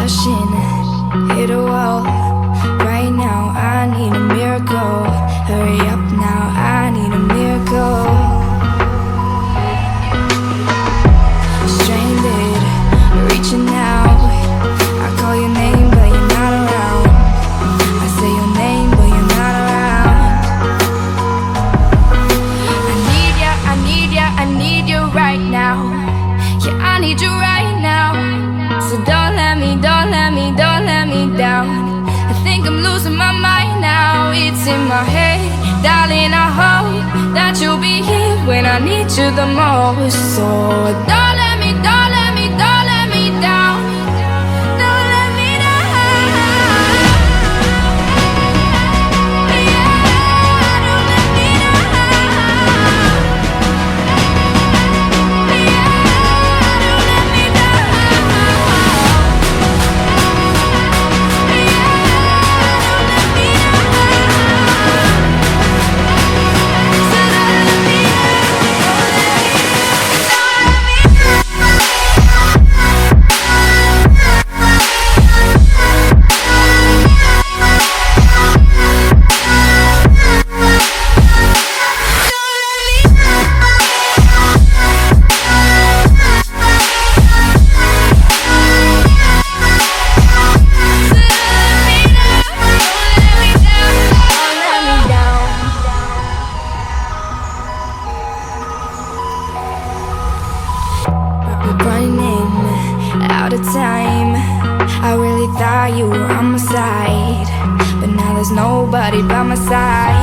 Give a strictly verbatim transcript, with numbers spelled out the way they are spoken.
crashing, hit a wall. Right now I need a miracle. Hurry up now, I need a miracle. Stranded, reaching out. I call your name but you're not around. I say your name but you're not around. I need ya, I need ya, I need you right now. Yeah, I need you right now. So don't let me, don't let me, don't let me down. I think I'm losing my mind now. It's in my head, darling, I hope that you'll be here when I need you the most. So don't let me, don't let me, don't let me down. Don't let me down. Yeah, don't let me down. Yeah, don't let me down. Running out of time. I really thought you were on my side, but now there's nobody by my side.